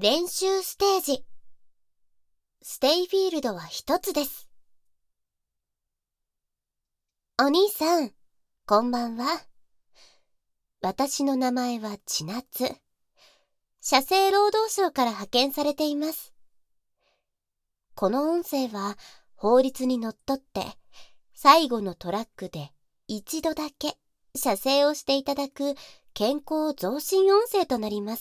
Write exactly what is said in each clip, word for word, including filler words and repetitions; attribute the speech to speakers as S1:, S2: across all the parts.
S1: 練習ステージ。ステイフィールドは一つです。お兄さん、こんばんは。私の名前は千夏。社製労働省から派遣されています。この音声は法律にのっとって、最後のトラックで一度だけ社製をしていただく健康増進音声となります。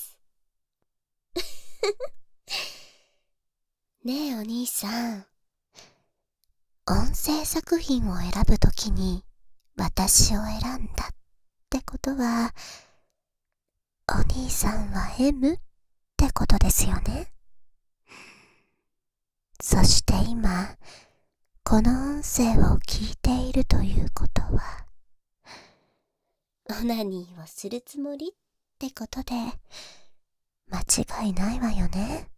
S1: ねえお兄さん、音声作品を選ぶときに私を選んだってことは、お兄さんは エム ってことですよね。そして今、この音声を聞いているということは、オナニーをするつもりってことで、間違いないわよね。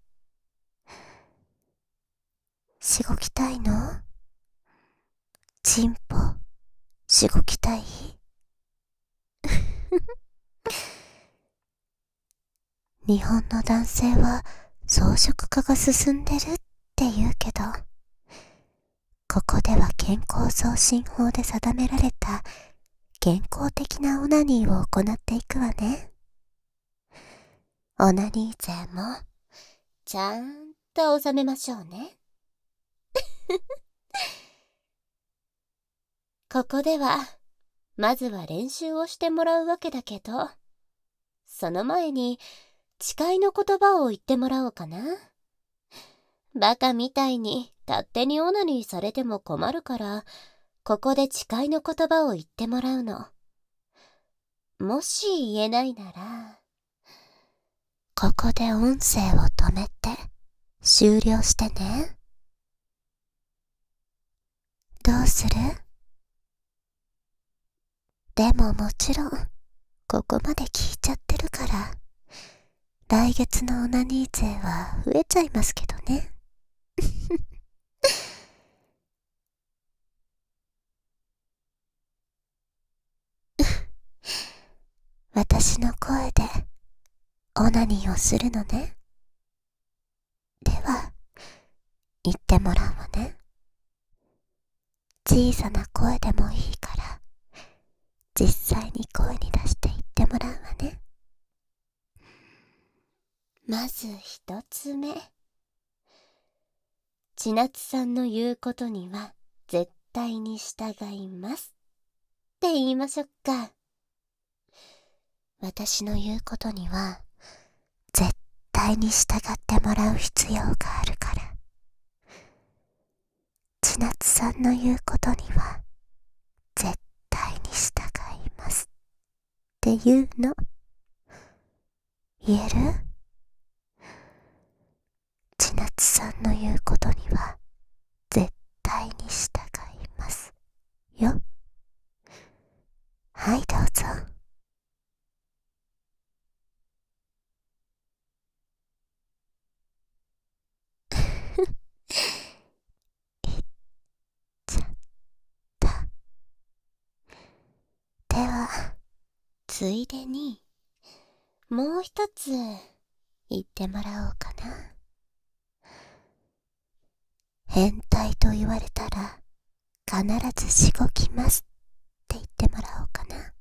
S1: しごきたいの？チンポ、しごきたい？日本の男性は草食化が進んでるって言うけど、ここでは健康増進法で定められた健康的なオナニーを行っていくわね。オナニー税もちゃんと納めましょうね。ここではまずは練習をしてもらうわけだけど、その前に誓いの言葉を言ってもらおうかな。バカみたいに勝手にオナニーされても困るから、ここで誓いの言葉を言ってもらうの。もし言えないなら、ここで音声を止めて終了してね。どうする？でももちろん、ここまで聞いちゃってるから、来月のオナニー税は増えちゃいますけどね。私の声でオナニーをするのね。では、言ってもらうわね。小さな声でもいいから、実際に声に出して言ってもらうわね。まず一つ目。千夏さんの言うことには絶対に従いますって言いましょうか。私の言うことには絶対に従ってもらう必要があるから。千夏さんの言うことには絶対に従いますって言うの。言える？千夏さんの言うことには絶対に従いますよ。はい、どうぞ。言っちゃった。では、ついでにもう一つ言ってもらおうかな。変態と言われたら必ずしごきますって言ってもらおうかな。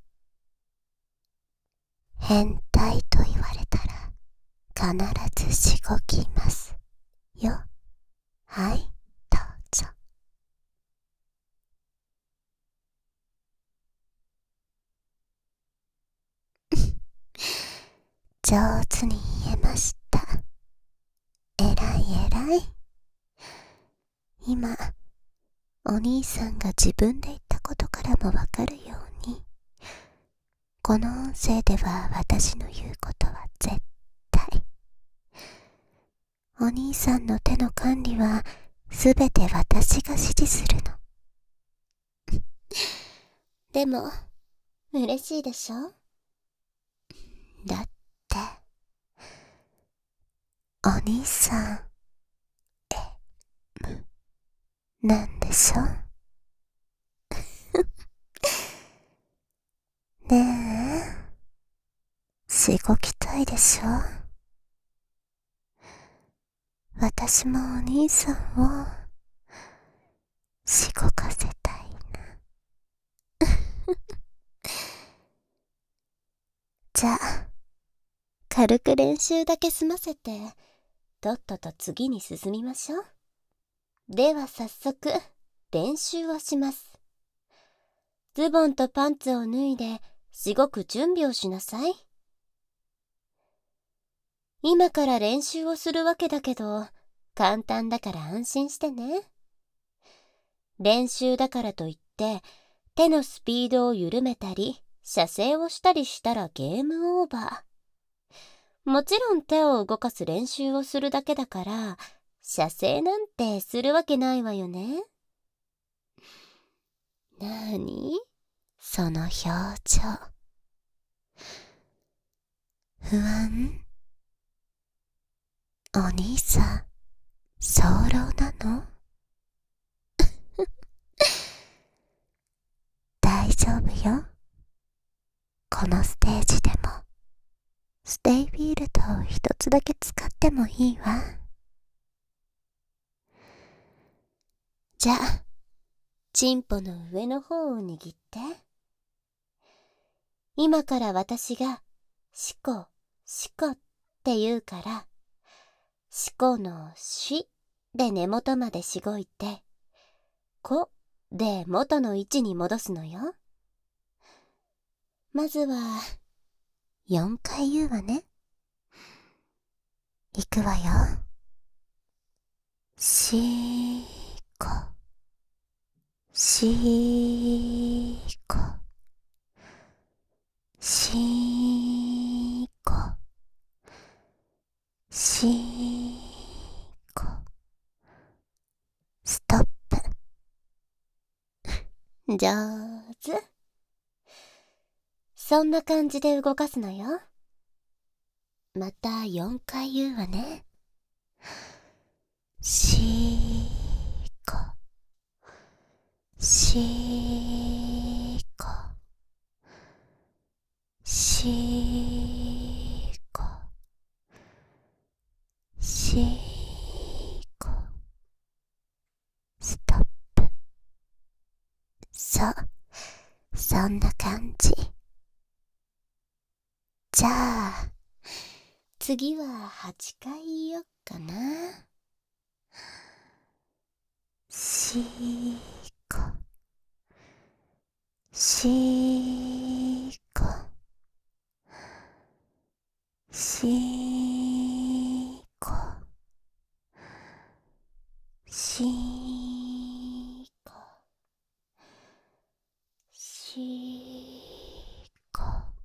S1: 変態と言われたら必ずしごきますよ。はい、どうぞ。上手に言えました。えらいえらい。今、お兄さんが自分で言ったことからもわかるように、この音声では私の言うことは絶対。お兄さんの手の管理はすべて私が指示するの。でも、嬉しいでしょ？だって、お兄さん、M なんでしょ？ねえ、しごきたいでしょ？ 私もお兄さんをしごかせたいな。じゃあ、軽く練習だけ済ませて、とっとと次に進みましょう。では早速、練習をします。ズボンとパンツを脱いで、しごく準備をしなさい。今から練習をするわけだけど、簡単だから安心してね。練習だからといって、手のスピードを緩めたり、射精をしたりしたらゲームオーバー。もちろん手を動かす練習をするだけだから、射精なんてするわけないわよね。なーに？その表情。不安？お兄さん、早漏なの？大丈夫よ。このステージでも、ステイフィールドを一つだけ使ってもいいわ。じゃあ、チンポの上の方を握って。今から私が、しこ、しこって言うから、しこのしで根元までしごいて、こで元の位置に戻すのよ。まずは、よんかい言うわね。いくわよ。しーこ、しーこ、しーこ、しーこ、ストップ。上手。そんな感じで動かすのよ。またよんかい言うわね。しーこ、しーこ、しーこ、しーこ、ストップ。そう、そんな感じ。じゃあ、次ははちかい言おっかな。しーこ、しーこ、しーこ、しーこ、しーこ、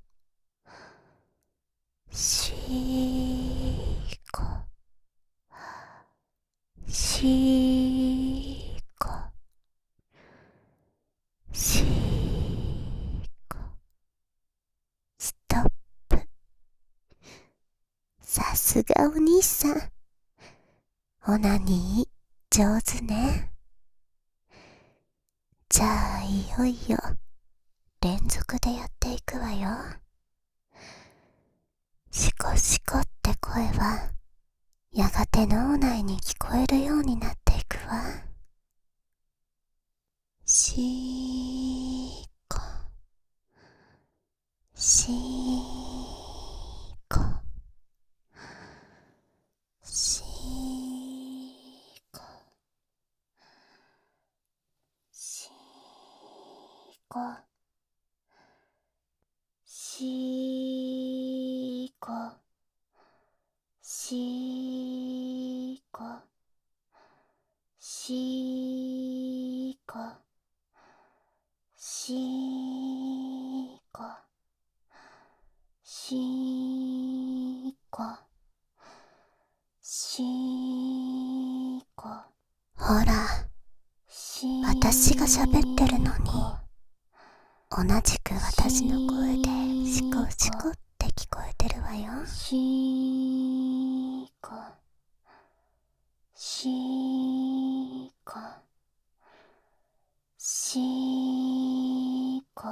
S1: しーこ、しーこ、しーこ、ストップ。さすがお兄さん。オナニー上手ね。じゃあいよいよ連続でやっていくわよ。シコシコって声はやがて脳内に聞こえるようになっていくわ。シーコ、シーコ、シーコ、シーコ、シーコ、シーコ、シーコ、シーコ、シーコ、シーコ。ほら、私が喋ってるのに、同じく私の声でシコシコって聞こえてるわよ。シーコ、シーコ、シーコ、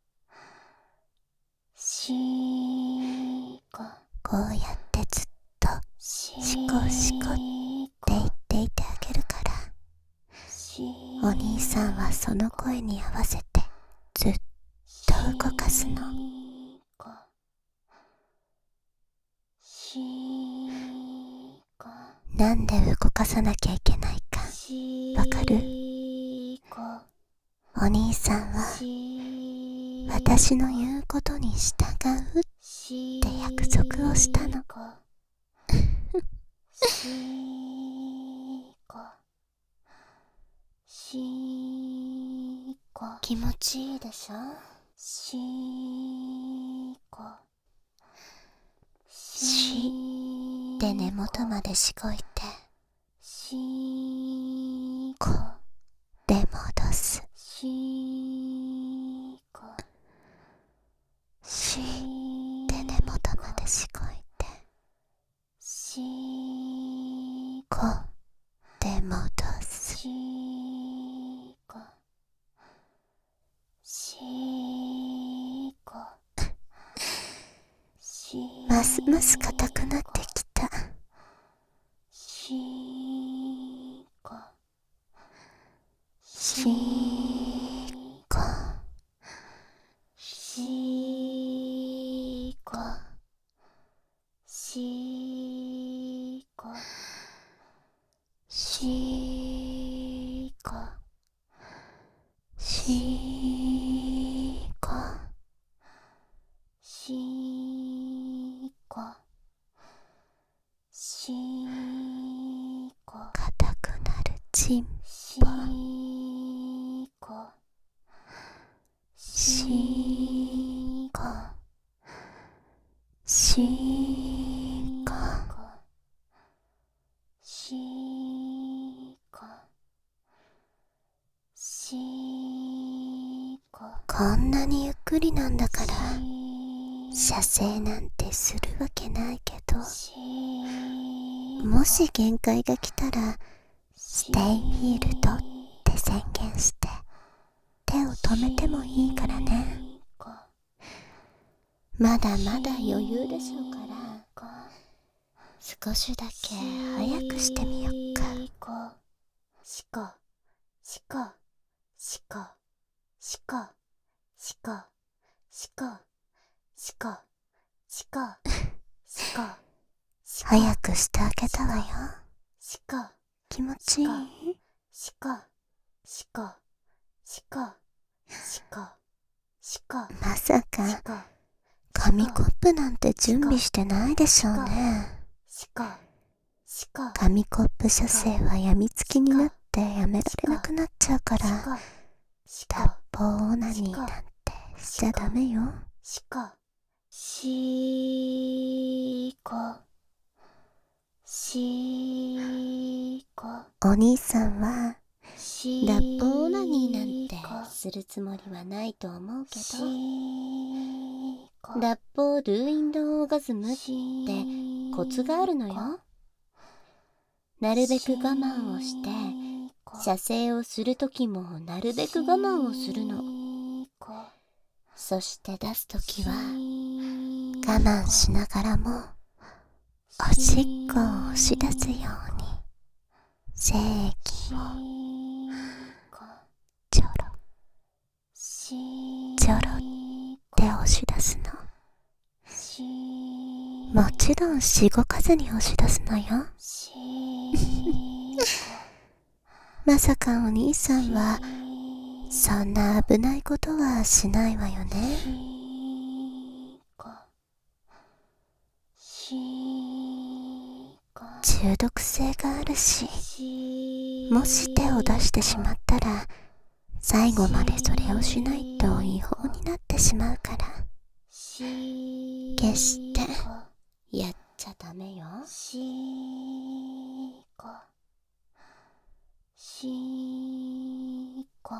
S1: シーコ。こうやってずっとシコシコってお兄さんはその声に合わせてずっと動かすの。なんで動かさなきゃいけないかわかる？お兄さんは私の言うことに従うって約束をしたの。気持ちいいでしょ？しで根元までしごいて、こで戻す。しで根元までしごいて、こで戻す。ますます硬くなってきた。しーこしーこしーこしーこしーこしーこしーこしーこ硬くなるチンポしーこしーこしーこしーここんなにゆっくりなんだから射精なんてするわけないけど、もし限界が来たらステイヒールドって宣言して手を止めてもいいからね。まだまだ余裕でしょうから、少しだけ早くしてみよっか。しこしこしこしこしこしこしこしこしこ早くしてあげたわよ。しこ気持ちいい？しこしこしこしこしこまさか紙コップなんて準備してないでしょうね。紙コップ射精はやみつきになってやめられなくなっちゃうから、脱法オナニーなんてしちゃダメよ。しーこしーこお兄さんは脱法オナニーなんてするつもりはないと思うけど、脱法ルーインドオーガズムってコツがあるのよ。なるべく我慢をして射精をするときもなるべく我慢をするの。そして出すときは我慢しながらもおしっこを押し出すように精液をちょろちょろって押し出すの。もちろんしごかずに押し出すのよ。まさかお兄さんはそんな危ないことはしないわよね。中毒性があるし、もし手を出してしまったら最後までそれをしないと違法になってしまうから、決してやっちゃダメよ。しーこしーこ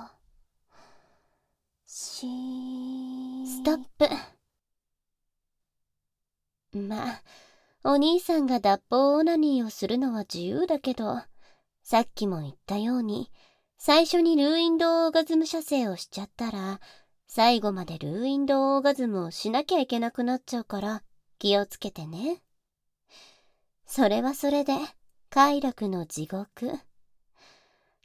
S1: しーストップ。まあお兄さんが脱法オナニーをするのは自由だけど、さっきも言ったように最初にルーインドオーガズム射精をしちゃったら最後までルーインドオーガズムをしなきゃいけなくなっちゃうから気をつけてね。それはそれで快楽の地獄。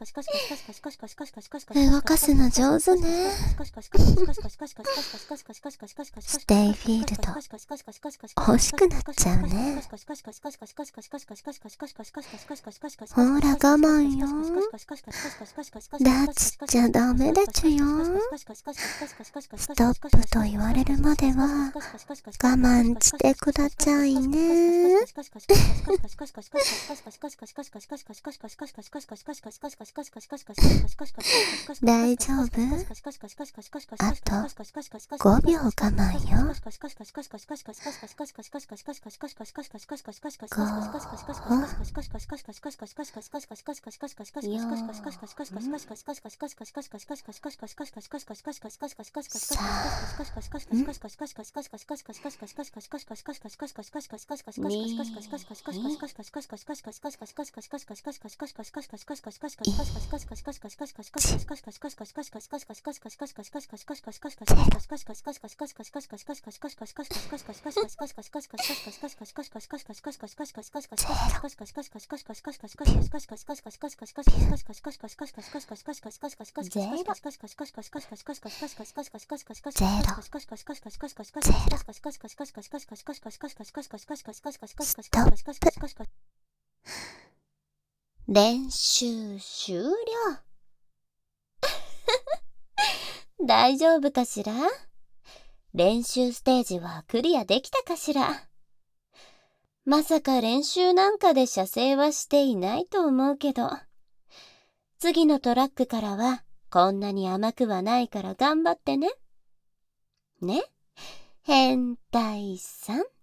S2: 動かすの上手ね。ステイフィールド欲しくなっちゃうね。ほら我慢よ。立ちちゃダメだちゅよ。ストップと言われるまでは我慢してくださいね。大丈夫？あとごびょう我慢よ。
S1: 練習終了。大丈夫かしら？練習ステージはクリアできたかしら？まさか練習なんかで射精はしていないと思うけど、次のトラックからはこんなに甘くはないから頑張ってね。ね？変態さん。